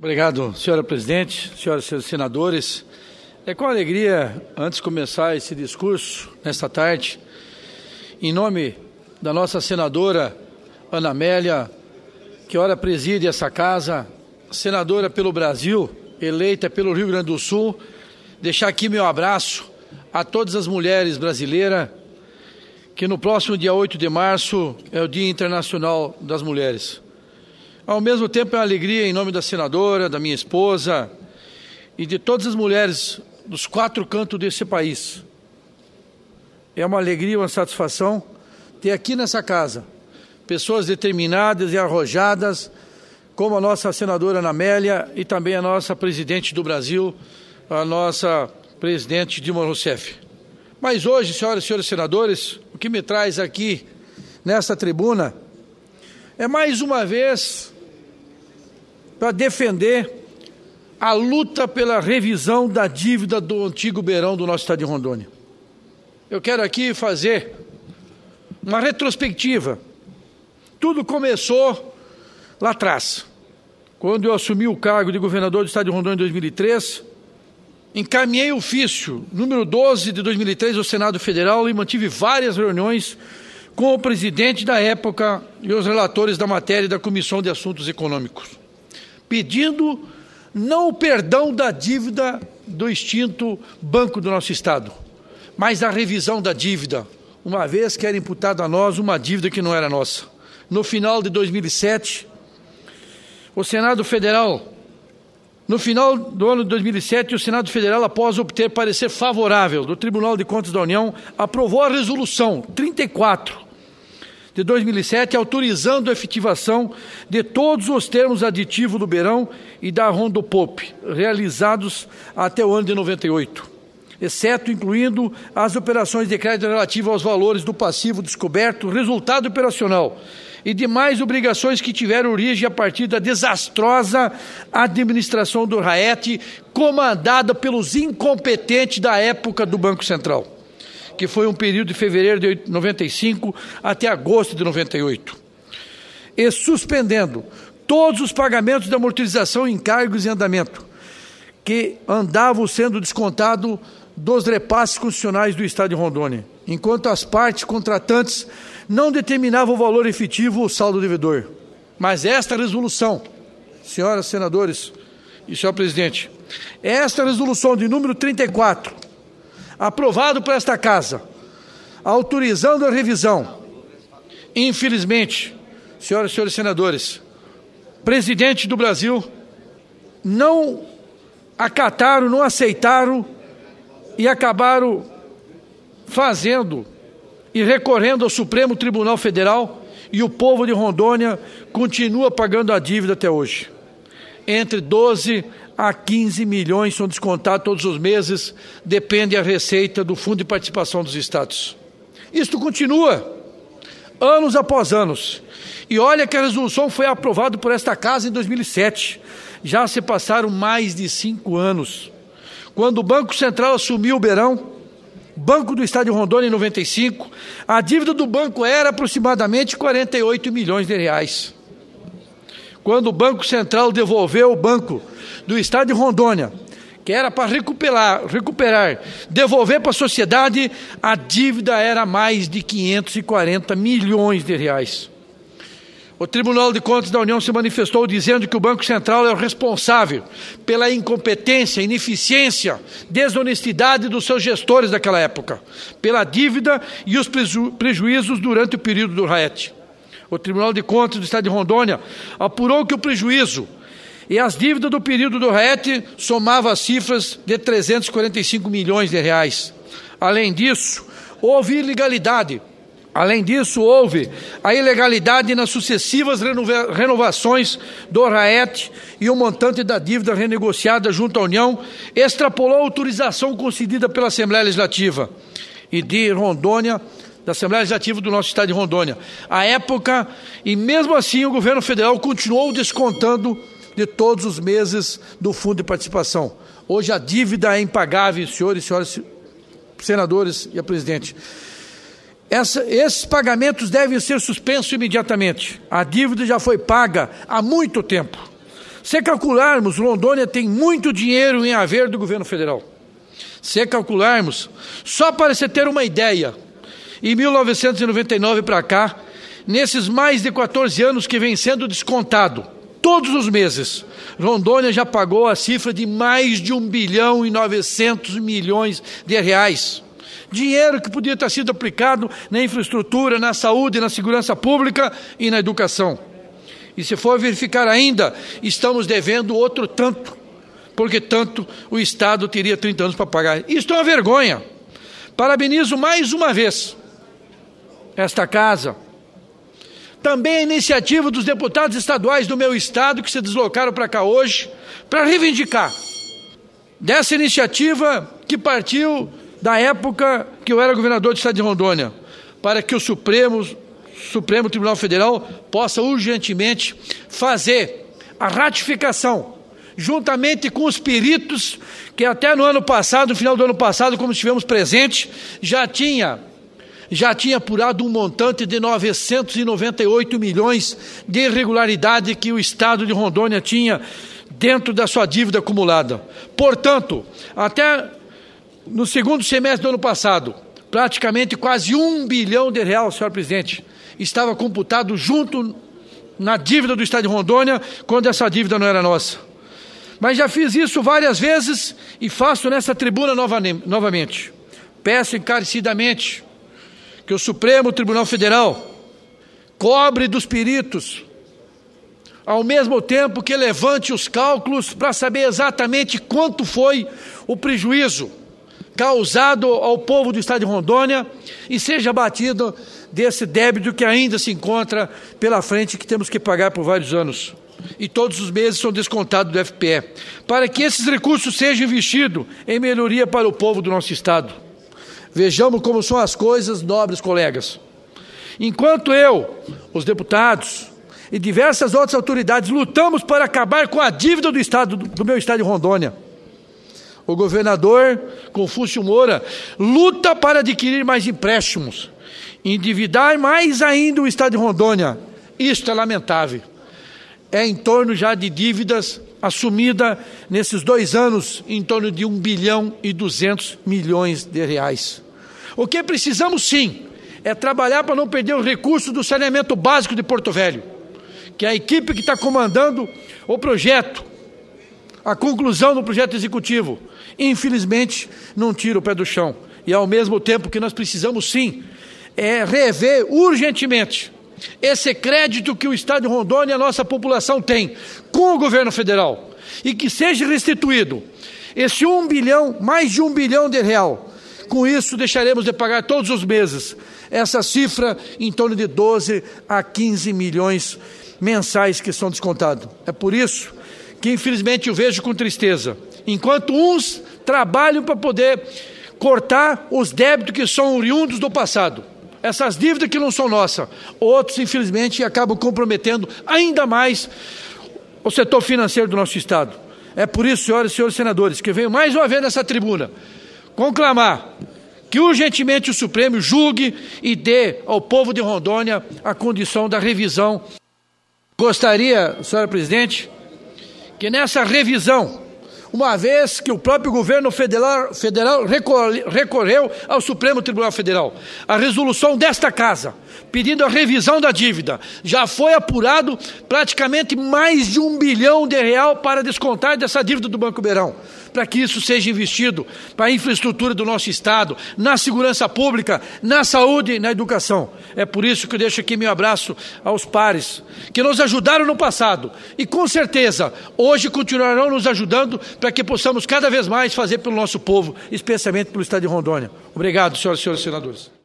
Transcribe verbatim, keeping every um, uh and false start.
Obrigado, senhora presidente, senhoras e senhores senadores. É com alegria, antes de começar esse discurso, nesta tarde, em nome da nossa senadora Ana Amélia, que ora preside essa casa, senadora pelo Brasil, eleita pelo Rio Grande do Sul, deixar aqui meu abraço a todas as mulheres brasileiras, que no próximo dia oito de março é o Dia Internacional das Mulheres. Ao mesmo tempo é uma alegria em nome da senadora, da minha esposa e de todas as mulheres dos quatro cantos desse país. É uma alegria, uma satisfação ter aqui nessa casa pessoas determinadas e arrojadas, como a nossa senadora Ana Amélia e também a nossa presidente do Brasil, a nossa presidente Dilma Rousseff. Mas hoje, senhoras e senhores senadores, o que me traz aqui nessa tribuna é mais uma vez para defender a luta pela revisão da dívida do antigo Beirão do nosso estado de Rondônia. Eu quero aqui fazer uma retrospectiva. Tudo começou lá atrás, quando eu assumi o cargo de governador do estado de Rondônia em dois mil e três, encaminhei o ofício número doze de dois mil e três ao Senado Federal e mantive várias reuniões com o presidente da época e os relatores da matéria da Comissão de Assuntos Econômicos, pedindo não o perdão da dívida do extinto Banco do nosso Estado, mas a revisão da dívida, uma vez que era imputada a nós uma dívida que não era nossa. No final de dois mil e sete, o Senado Federal, no final do ano de dois mil e sete, o Senado Federal, após obter parecer favorável do Tribunal de Contas da União, aprovou a resolução trinta e quatro de dois mil e sete, autorizando a efetivação de todos os termos aditivos do Beirão e da Rondopop, realizados até o ano de noventa e oito, exceto incluindo as operações de crédito relativas aos valores do passivo descoberto, resultado operacional, e demais obrigações que tiveram origem a partir da desastrosa administração do RAET, comandada pelos incompetentes da época do Banco Central, que foi um período de fevereiro de noventa e cinco até agosto de noventa e oito, e suspendendo todos os pagamentos de amortização em encargos em andamento, que andavam sendo descontados dos repasses constitucionais do Estado de Rondônia, enquanto as partes contratantes não determinavam o valor efetivo ou saldo devedor. Mas esta resolução, senhoras senadores e senhor presidente, esta resolução de número trinta e quatro, aprovado por esta casa, autorizando a revisão, infelizmente, senhoras e senhores senadores, presidente do Brasil, não acataram, não aceitaram e acabaram fazendo e recorrendo ao Supremo Tribunal Federal, e o povo de Rondônia continua pagando a dívida até hoje. Entre doze a quinze milhões são descontados todos os meses, depende a receita do Fundo de Participação dos Estados. Isto continua, anos após anos. E olha que a resolução foi aprovada por esta casa em dois mil e sete. Já se passaram mais de cinco anos. Quando o Banco Central assumiu o Beirão, Banco do Estado de Rondônia em noventa e cinco, a dívida do banco era aproximadamente quarenta e oito milhões de reais. Quando o Banco Central devolveu o Banco do Estado de Rondônia, que era para recuperar, recuperar, devolver para a sociedade, a dívida era mais de quinhentos e quarenta milhões de reais. O Tribunal de Contas da União se manifestou dizendo que o Banco Central é o responsável pela incompetência, ineficiência, desonestidade dos seus gestores daquela época, pela dívida e os preju- prejuízos durante o período do RAET. O Tribunal de Contas do Estado de Rondônia apurou que o prejuízo e as dívidas do período do RAET somavam as cifras de trezentos e quarenta e cinco milhões de reais. Além disso, houve ilegalidade. Além disso, houve a ilegalidade nas sucessivas renova- renovações do RAET, e o montante da dívida renegociada junto à União extrapolou a autorização concedida pela Assembleia Legislativa e de Rondônia, da Assembleia Legislativa do nosso estado de Rondônia, à época, e mesmo assim o governo federal continuou descontando de todos os meses do Fundo de Participação. Hoje a dívida é impagável, senhores e senhoras senadores e a presidente. Essa, esses pagamentos devem ser suspensos imediatamente. A dívida já foi paga há muito tempo. Se calcularmos, Rondônia tem muito dinheiro em haver do governo federal. Se calcularmos, só para você ter uma ideia, em mil novecentos e noventa e nove para cá, nesses mais de quatorze anos que vem sendo descontado, todos os meses, Rondônia já pagou a cifra de mais de um bilhão e novecentos milhões de reais. Dinheiro que podia ter sido aplicado na infraestrutura, na saúde, na segurança pública e na educação. E se for verificar ainda, estamos devendo outro tanto, porque tanto o Estado teria trinta anos para pagar. Isto é uma vergonha. Parabenizo mais uma vez esta casa. Também a iniciativa dos deputados estaduais do meu estado que se deslocaram para cá hoje para reivindicar dessa iniciativa que partiu da época que eu era governador do estado de Rondônia, para que o Supremo, Supremo Tribunal Federal possa urgentemente fazer a ratificação, juntamente com os peritos que até no ano passado, no final do ano passado, como estivemos presentes, já tinha já tinha apurado um montante de novecentos e noventa e oito milhões de irregularidade que o estado de Rondônia tinha dentro da sua dívida acumulada. Portanto, até no segundo semestre do ano passado, praticamente quase um bilhão de reais, senhor presidente, estava computado junto na dívida do estado de Rondônia, quando essa dívida não era nossa. Mas já fiz isso várias vezes e faço nessa tribuna novamente. Peço encarecidamente que o Supremo Tribunal Federal cobre dos peritos, ao mesmo tempo que levante os cálculos para saber exatamente quanto foi o prejuízo causado ao povo do estado de Rondônia e seja batido desse débito que ainda se encontra pela frente, que temos que pagar por vários anos. E todos os meses são descontados do F P E, para que esses recursos sejam investidos em melhoria para o povo do nosso estado. Vejamos como são as coisas, nobres colegas. Enquanto eu, os deputados e diversas outras autoridades lutamos para acabar com a dívida do estado, do meu estado de Rondônia, o governador Confúcio Moura luta para adquirir mais empréstimos, endividar mais ainda o estado de Rondônia. Isto é lamentável. É em torno já de dívidas assumida nesses dois anos, em torno de um bilhão e duzentos milhões de reais. O que precisamos sim é trabalhar para não perder o recurso do saneamento básico de Porto Velho, que é a equipe que está comandando o projeto, a conclusão do projeto executivo, infelizmente não tira o pé do chão. E ao mesmo tempo que nós precisamos sim é rever urgentemente esse crédito que o estado de Rondônia e a nossa população tem com o governo federal, e que seja restituído esse um bilhão, mais de um bilhão de real. Com isso deixaremos de pagar todos os meses essa cifra em torno de doze a quinze milhões mensais que são descontados. É por isso que infelizmente eu vejo com tristeza, enquanto uns trabalham para poder cortar os débitos que são oriundos do passado, essas dívidas que não são nossas, outros infelizmente acabam comprometendo ainda mais o setor financeiro do nosso estado. É por isso, senhoras e senhores senadores, que venho mais uma vez nessa tribuna conclamar que urgentemente o Supremo julgue e dê ao povo de Rondônia a condição da revisão. Gostaria, senhora presidente, que nessa revisão, uma vez que o próprio governo federal, federal recorreu ao Supremo Tribunal Federal, a resolução desta casa, pedindo a revisão da dívida, já foi apurado praticamente mais de um bilhão de real para descontar dessa dívida do Banco Beirão, para que isso seja investido para a infraestrutura do nosso estado, na segurança pública, na saúde e na educação. É por isso que eu deixo aqui meu abraço aos pares que nos ajudaram no passado e com certeza hoje continuarão nos ajudando para que possamos cada vez mais fazer pelo nosso povo, especialmente pelo estado de Rondônia. Obrigado, senhoras e senhores senadores.